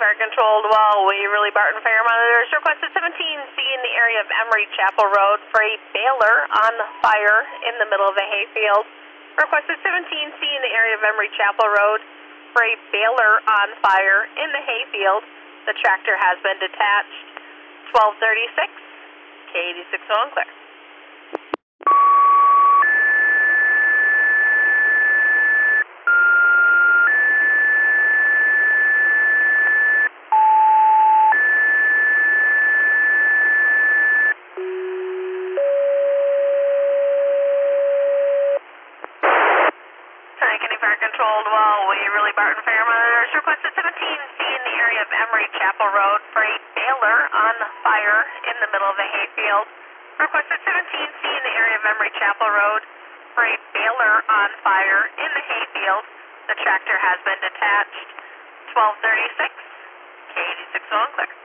Fire Controlled well. Wheelerly Barton Fire Monitors requested 17C in the area of Emery Chapel Road for a baler on fire in the middle of a hayfield. Requested 17C in the area of Emery Chapel Road for a baler on fire in the hayfield. The tractor has been detached. 1236, K86 on clear. Fire Controlled well. Wheelerly Barton Fire Monitors requested 17C in the area of Emery Chapel Road for a baler on fire in the middle of a hayfield. Requested 17C in the area of Emery Chapel Road for a baler on fire in the hayfield. The tractor has been detached. 1236, K86 on clear.